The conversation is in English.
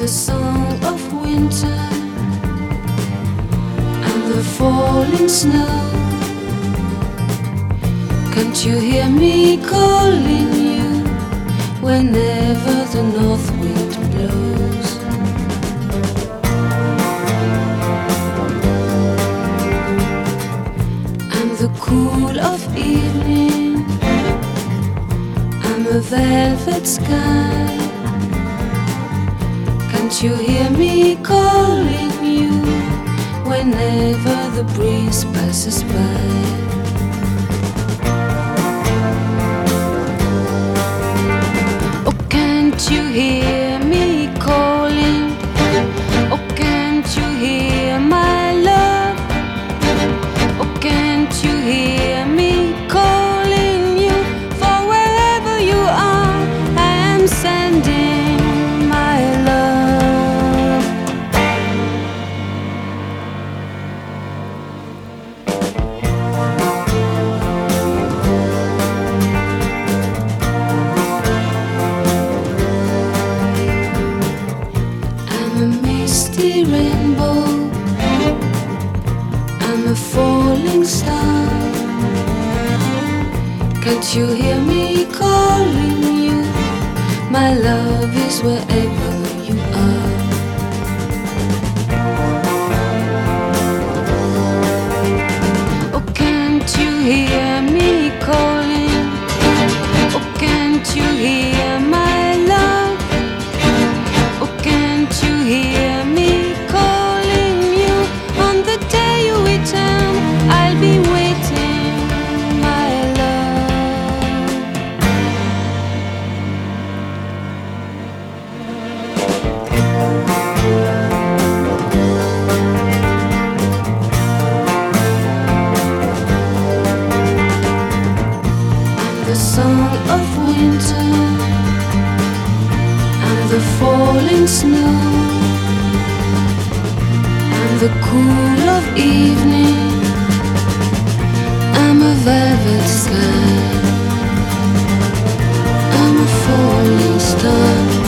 song of winter. I'm the falling snow. Can't you hear me calling you whenever the north wind blows? I'm the cool of evening. I'm a velvet sky. Can't you hear me calling you whenever the breeze passes by? Oh, can't you hear me calling? Oh, can't you hear my love? Oh, can't you hear me calling you? For wherever you are, I am sending my love. I'm a misty rainbow. I'm a falling star. Can't you hear me calling you? My love is wherever you are. Oh, can't you hear me calling? Oh, can't you hear my love? Oh, can't you hear me calling you? On the day you return, I'll be waiting, my love. I'm the song of winter. I'm the falling snow. I'm the cool of evening. I'm a velvet sky. I'm a falling star.